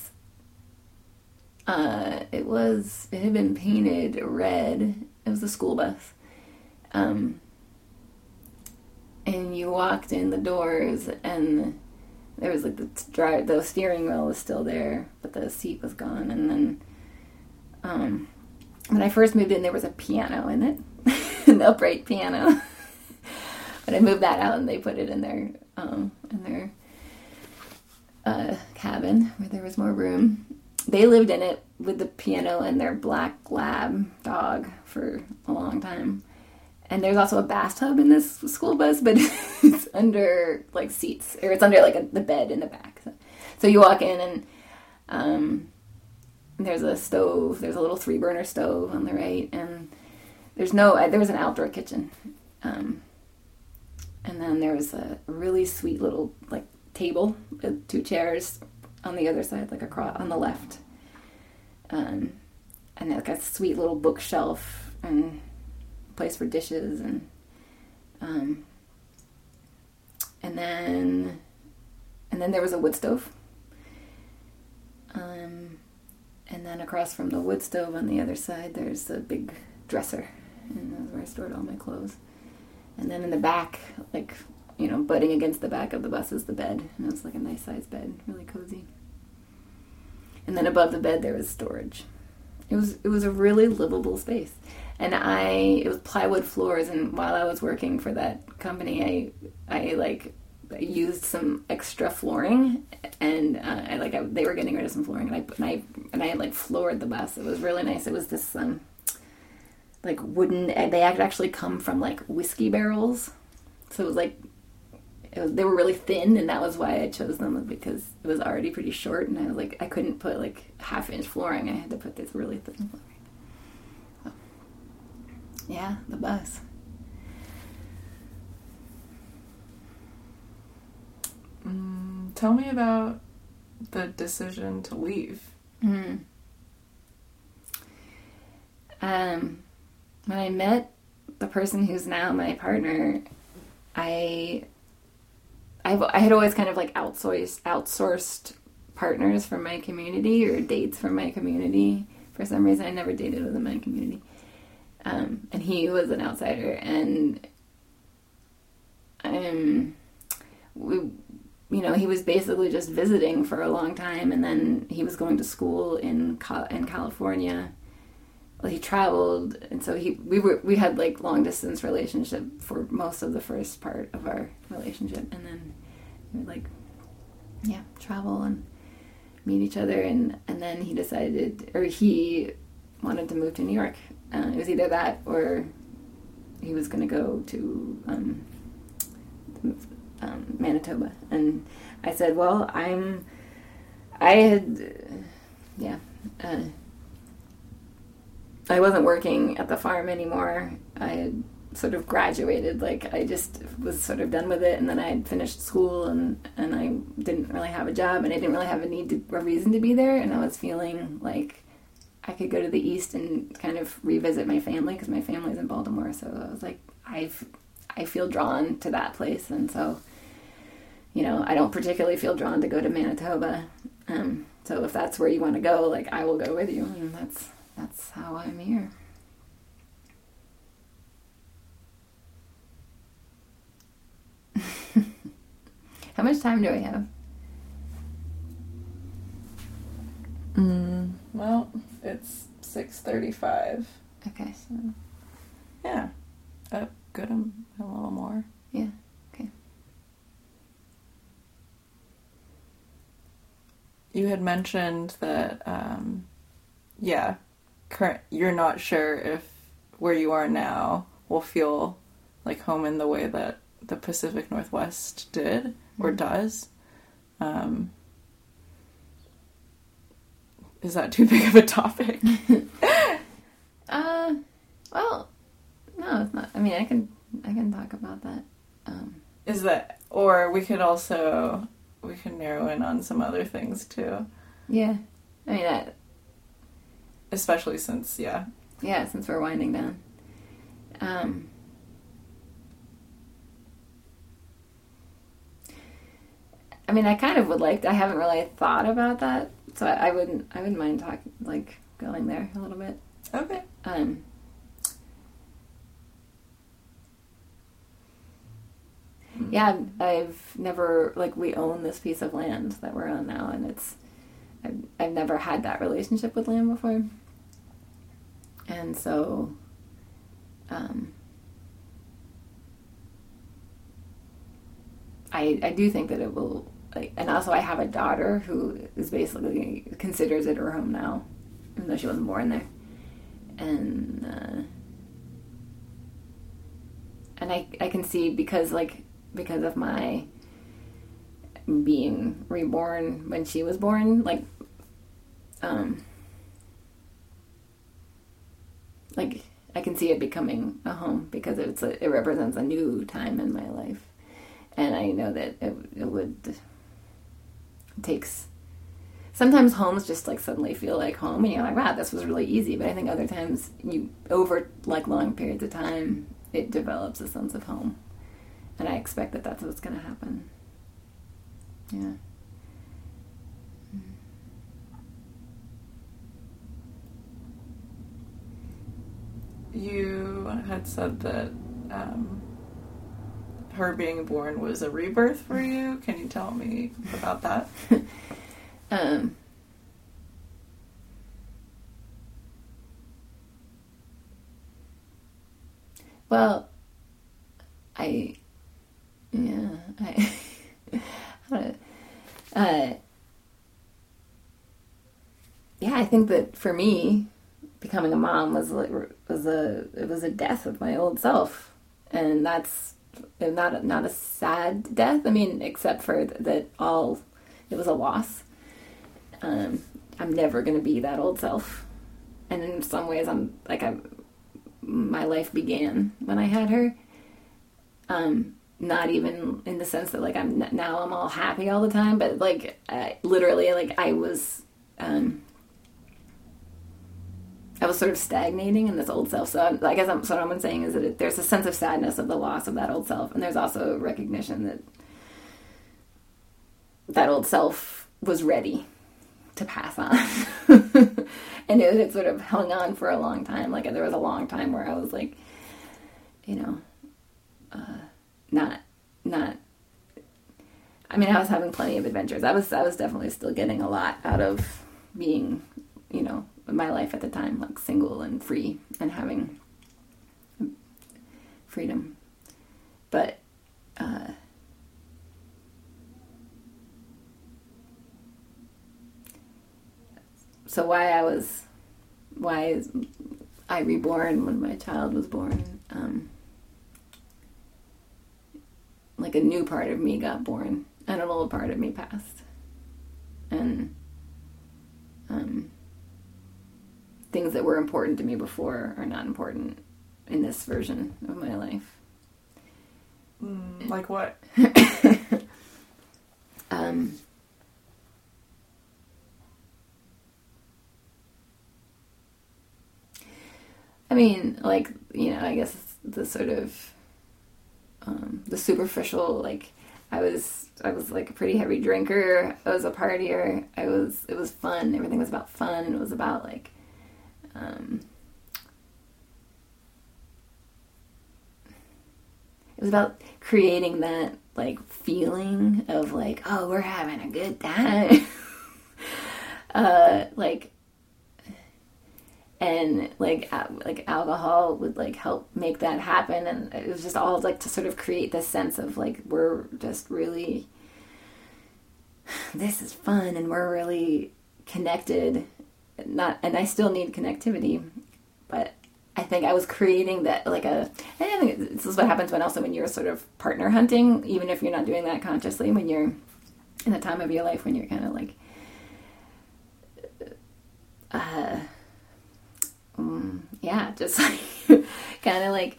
it had been painted red. It was a school bus. And you walked in the doors, and there was like the steering wheel was still there, but the seat was gone. And then, when I first moved in, there was a piano in it, an upright piano. But I moved that out, and they put it in their cabin where there was more room. They lived in it with the piano and their black lab dog for a long time. And there's also a bathtub in this school bus, but it's under, like, seats, or it's under, like, the bed in the back. So you walk in, and there's a stove. There's a little 3-burner stove on the right, and there was an outdoor kitchen. And then there was a really sweet little, like, table with 2 chairs on the other side, like, across on the left. And like a sweet little bookshelf and place for dishes, and then there was a wood stove. And then across from the wood stove on the other side, there's a big dresser, and that's where I stored all my clothes. And then in the back, like, you know, butting against the back of the bus is the bed, and it was like a nice sized bed, really cozy. And then above the bed there was storage. It was a really livable space. And it was plywood floors, and while I was working for that company, I used some extra flooring, and they were getting rid of some flooring, and I like floored the bus. It was really nice. It was this like wooden. They actually come from like whiskey barrels, so it was like they were really thin, and that was why I chose them, because it was already pretty short, and I was like, I couldn't put like 1/2-inch flooring. I had to put this really thin flooring. So, yeah, the bus. Tell me about the decision to leave. When I met the person who's now my partner, I had always kind of like outsourced partners from my community, or dates from my community. For some reason, I never dated within my community. And he was an outsider, and he was basically just visiting for a long time, and then he was going to school in California, well, he traveled, and so we had like long distance relationship for most of the first part of our relationship, and then we would like travel and meet each other, and then he decided, or he wanted to move to New York. It was either that or he was going to go to Manitoba, and I said, well, I wasn't working at the farm anymore. I had sort of graduated, like I just was sort of done with it, and then I had finished school, and I didn't really have a job, and I didn't really have a reason to be there, and I was feeling like I could go to the East and kind of revisit my family, because my family's in Baltimore, so I was like, I feel drawn to that place, and so, you know, I don't particularly feel drawn to go to Manitoba, so if that's where you want to go, like, I will go with you, and that's how I'm here. How much time do we have? Well, it's 6:35. Okay. So, yeah. Good. A little more. Yeah. Okay. You had mentioned that, you're not sure if where you are now will feel like home in the way that the Pacific Northwest did or does. Is that too big of a topic? Well, no, it's not. I mean, I can talk about that. Is that, or we can narrow in on some other things too. Yeah. I mean, especially since, since we're winding down. I mean, I kind of would like to, I haven't really thought about that, so I wouldn't mind going there a little bit. Okay. Yeah, I've never, we own this piece of land that we're on now, and I've never had that relationship with land before. And so, I do think that it will, and also I have a daughter who is basically considers it her home now, even though she wasn't born there. And I can see, because of my being reborn when she was born, I can see it becoming a home, because it represents a new time in my life, and I know that it takes. Sometimes homes just suddenly feel like home, and you're like, wow, this was really easy. But I think other times, over long periods of time, it develops a sense of home, and I expect that that's what's going to happen. Yeah. You had said that her being born was a rebirth for you. Can you tell me about that? Well, I think that for me, becoming a mom was a death of my old self, and that's not a sad death. I mean, except for that it was a loss. I'm never going to be that old self, and in some ways, my life began when I had her. Not even in the sense that I'm all happy all the time, but literally I was sort of stagnating in this old self. So I guess what I'm saying is that there's a sense of sadness of the loss of that old self, and there's also recognition that that old self was ready to pass on. And it had sort of hung on for a long time. There was a long time where I was not. I mean, I was having plenty of adventures. I was definitely still getting a lot out of being, a my life at the time, like single and free and having freedom. But so why is I reborn when my child was born? Like a new part of me got born and an old part of me passed. And things that were important to me before are not important in this version of my life. Like what? I mean, like, I guess the sort of the superficial, like, I was like a pretty heavy drinker. I was a partier. It was fun. Everything was about fun. It was about like, it was about creating that like feeling of like, oh, we're having a good time. And like alcohol would like help make that happen, and it was just all like to sort of create this sense of like we're just really, this is fun and we're really connected. And I still need connectivity, but I think I was creating that like I think this is what happens when you're sort of partner hunting, even if you're not doing that consciously, when you're in a time of your life when you're kind of like just like kind of like,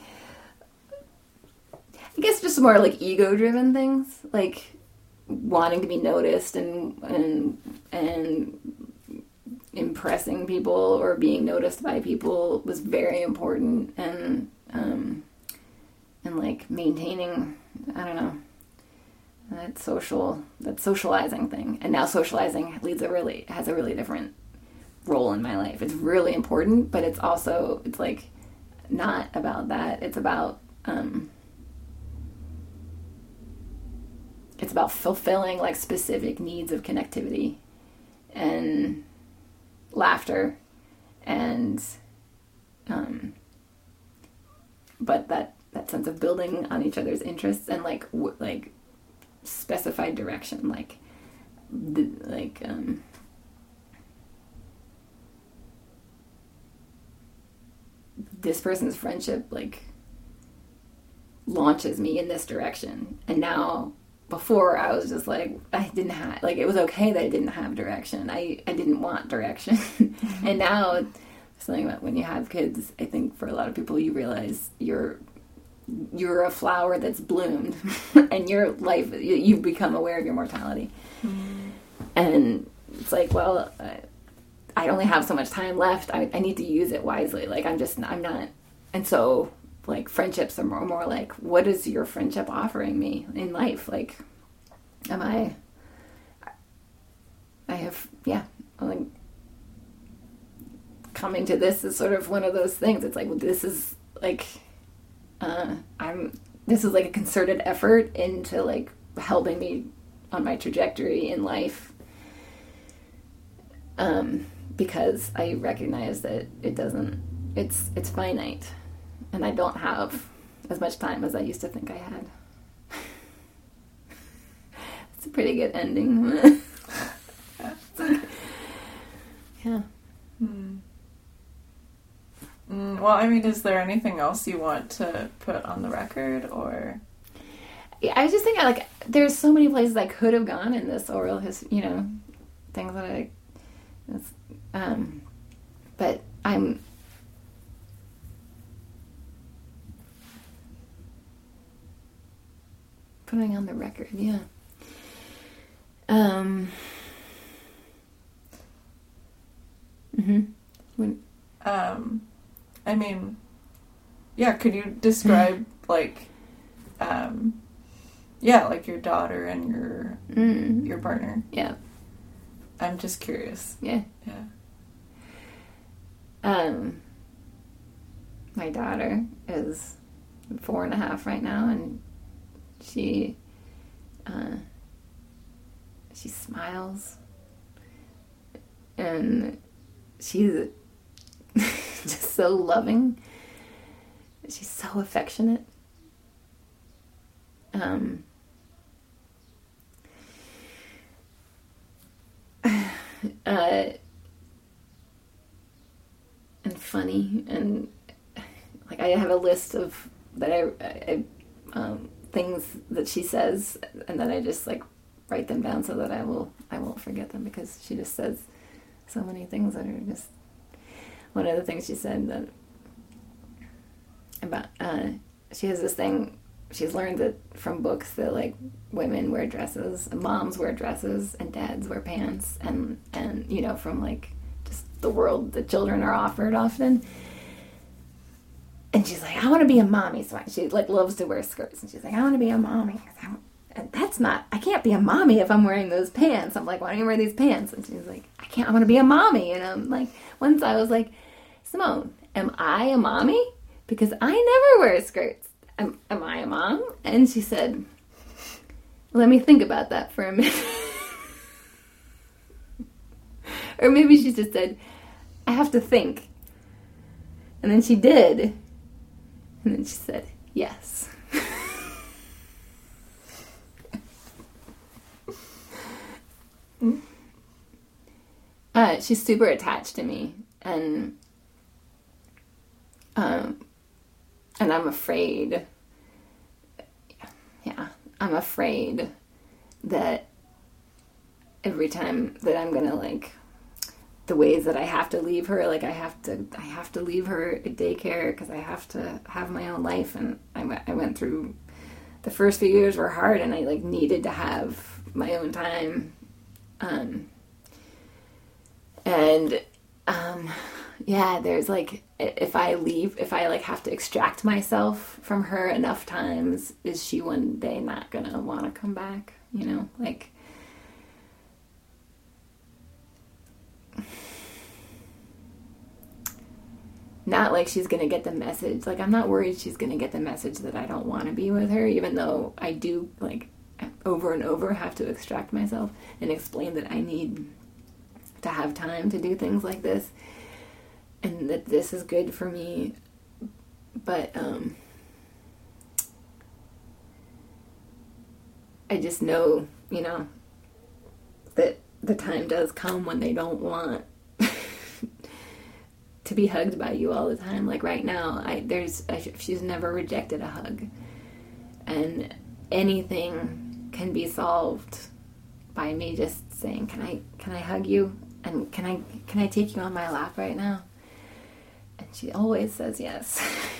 I guess just more like ego driven things, like wanting to be noticed and impressing people or being noticed by people was very important, and like maintaining, I don't know, that socializing thing. And now socializing has a really different role in my life. It's really important, but it's like not about that. It's about fulfilling like specific needs of connectivity and laughter and but that sense of building on each other's interests and like specified direction, this person's friendship like launches me in this direction. And now, before I was just like, I didn't have, like, it was okay that I didn't have direction. I didn't want direction. And now, something about when you have kids, I think for a lot of people, you realize you're a flower that's bloomed, and your life, you become aware of your mortality. Mm. And it's like, well, I only have so much time left. I need to use it wisely. Like, I'm not. And so, like, friendships are more like, what is your friendship offering me in life? Like, like, coming to this is sort of one of those things. It's like, this is like, this is like a concerted effort into like helping me on my trajectory in life. Because I recognize that it's finite, and I don't have as much time as I used to think I had. It's a pretty good ending. Yeah. Well, I mean, is there anything else you want to put on the record, or? Yeah, I just think like there's so many places I could have gone in this oral history, things that but I'm putting on the record, yeah. I mean, yeah, could you describe like, like your daughter and your partner? Yeah. I'm just curious. Yeah. Yeah. My daughter is 4.5 right now, and she smiles, and she's just so loving. She's so affectionate. And funny, and like I have a list of that I things that she says, and then I just like write them down so that I won't forget them, because she just says so many things that are just. One of the things she said that about she has this thing, she's learned that from books that like women wear dresses, moms wear dresses, and dads wear pants, and you know, from like just the world that children are offered often. And she's like, I want to be a mommy. So she like loves to wear skirts, and she's like, I want to be a mommy. And I can't be a mommy if I'm wearing those pants. I'm like, why don't you wear these pants? And she's like, I want to be a mommy. And I'm like, once I was like, Simone, am I a mommy? Because I never wear skirts. Am I a mom? And she said, let me think about that for a minute. Or maybe she just said, I have to think. And then she did. And then she said, yes. She's super attached to me, and I'm afraid. Yeah, I'm afraid that every time that I'm gonna like the ways that I have to leave her, like I have to leave her at daycare because I have to have my own life, and I went through the first few years were hard, and I like needed to have my own time. Yeah, there's like, if I like have to extract myself from her enough times, is she one day not gonna want to come back? You know, like, not like she's gonna get the message. Like, I'm not worried she's gonna get the message that I don't want to be with her, even though I do, like, over and over have to extract myself and explain that I need to have time to do things like this, and that this is good for me. But I just know, you know, that the time does come when they don't want to be hugged by you all the time. Like right now, she's never rejected a hug, and anything can be solved by me just saying, can I hug you, and can I take you on my lap right now? And she always says yes.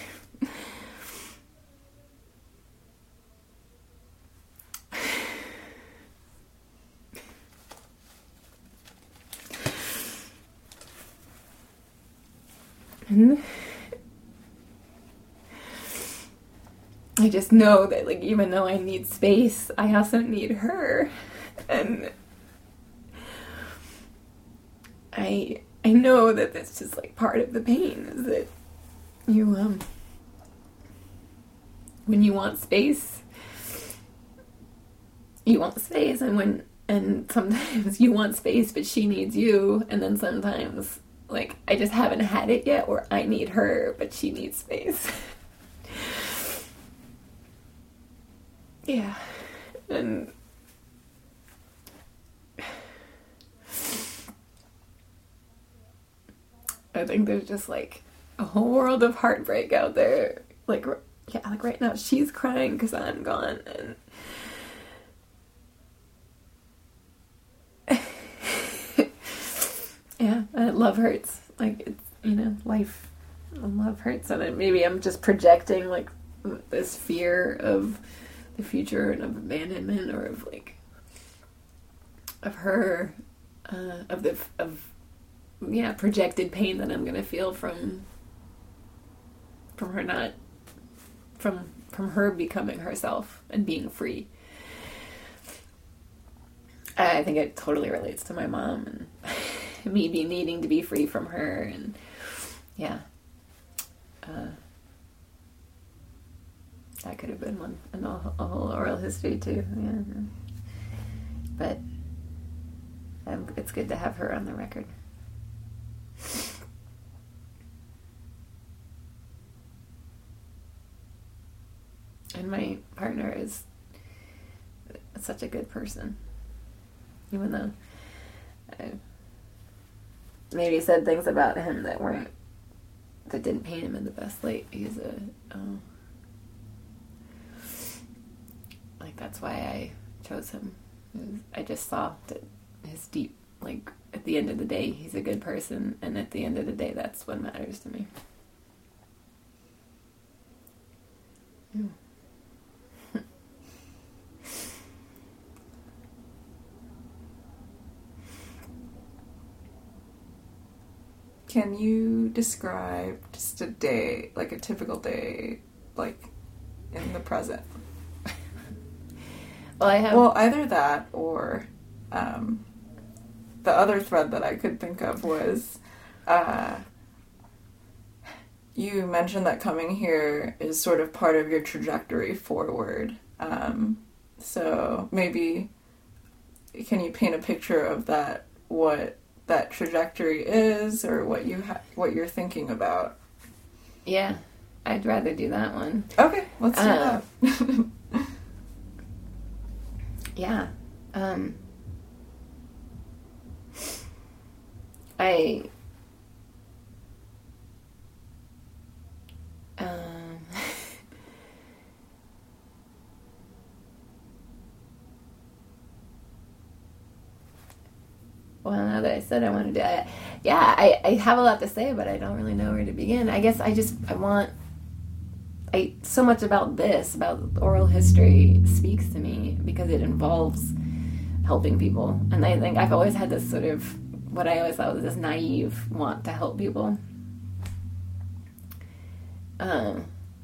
And I just know that, like, even though I need space, I also need her. And I know that that's just like part of the pain, is that you when you want space, and sometimes you want space but she needs you, and then sometimes like I just haven't had it yet where I need her but she needs space. Yeah. And I think there's just like a whole world of heartbreak out there. Like, yeah, like right now she's crying because I'm gone, and yeah, love hurts. Like, it's, you know, life, love hurts, and then maybe I'm just projecting like this fear of the future and of abandonment, or of like of her, projected pain that I'm gonna feel from her not from her becoming herself and being free. I think it totally relates to my mom and me needing to be free from her, and yeah, that could have been one, and a whole oral history too. Yeah, but it's good to have her on the record. And my partner is such a good person, even though I maybe said things about him that didn't paint him in the best light. He's like, that's why I chose him. I just saw that his deep, like, at the end of the day, he's a good person, and at the end of the day, that's what matters to me. Yeah. Can you describe just a day, like a typical day, like in the present? Well, either that or the other thread that I could think of was you mentioned that coming here is sort of part of your trajectory forward. So maybe can you paint a picture of that, what that trajectory is, or what you're thinking about? Yeah, I'd rather do that one. Okay, let's do that. Yeah. Well, now that I said I want to do it, I have a lot to say, but I don't really know where to begin. I guess so much about oral history speaks to me because it involves helping people. And I think I've always had this sort of, what I always thought was this naive want to help people. I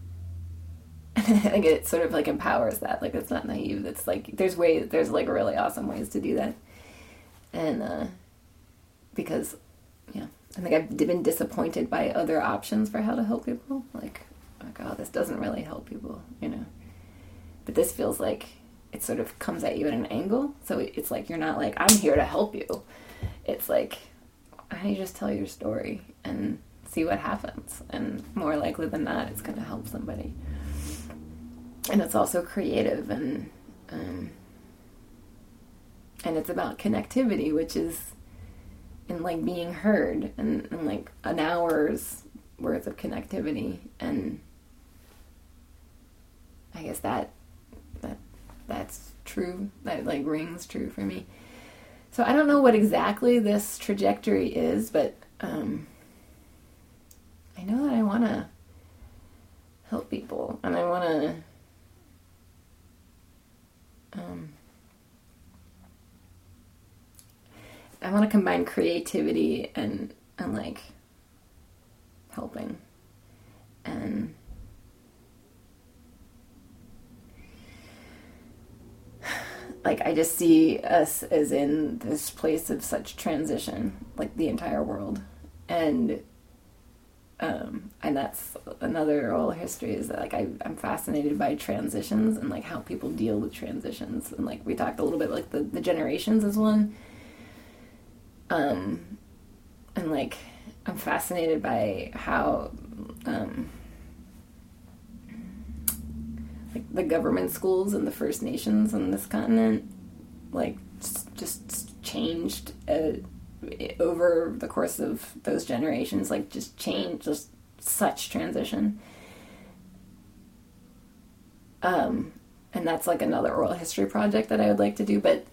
think it sort of like empowers that. Like, it's not naive. It's like, there's like really awesome ways to do that. And, because, yeah, I think I've been disappointed by other options for how to help people. Like, oh, this doesn't really help people, But this feels like it sort of comes at you at an angle. So it's like, you're not like, I'm here to help you. It's like, why don't you just tell your story and see what happens? And more likely than not, it's going to help somebody. And it's also creative and it's about connectivity, which is in like being heard and like an hour's worth of connectivity. And I guess that's true. That like rings true for me. So I don't know what exactly this trajectory is, but I know that I want to help people, and I want to combine creativity and like helping, and like I just see us as in this place of such transition, like the entire world, and that's another oral history, is that like I'm fascinated by transitions and like how people deal with transitions, and like we talked a little bit like the generations is one, and like I'm fascinated by how like the government schools and the First Nations on this continent like just changed over the course of those generations, like just such transition. And that's like another oral history project that I would like to do, but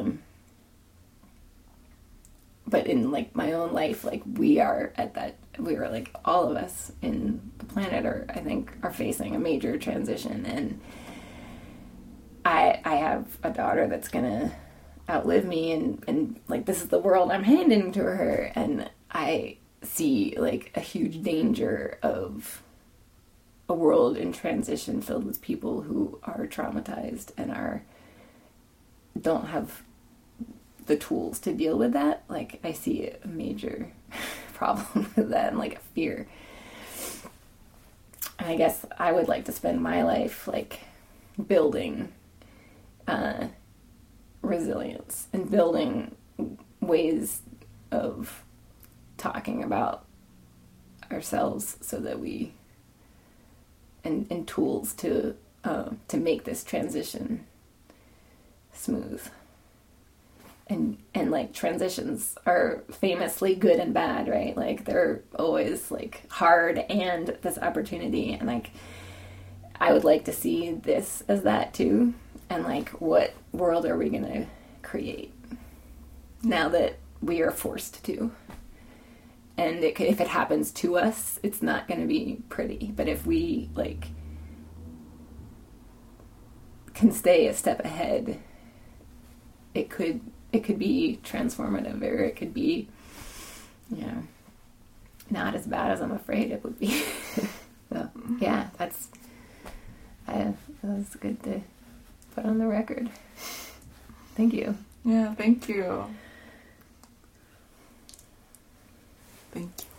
in like my own life, like we are like all of us in the planet I think are facing a major transition, and I have a daughter that's gonna outlive me, and like this is the world I'm handing to her, and I see like a huge danger of a world in transition filled with people who are traumatized and don't have the tools to deal with that. Like I see a major problem with that, and like a fear. And I guess I would like to spend my life like building resilience and building ways of talking about ourselves so that and tools to to make this transition smooth. And like transitions are famously good and bad, right? Like they're always like hard and this opportunity, and like I would like to see this as that too. And like, what world are we gonna create now that we are forced to? And if it happens to us, it's not gonna be pretty. But if we like can stay a step ahead, it could be transformative, or it could be, not as bad as I'm afraid it would be. So, yeah, that's good to put on the record. Thank you. Yeah, thank you. Thank you.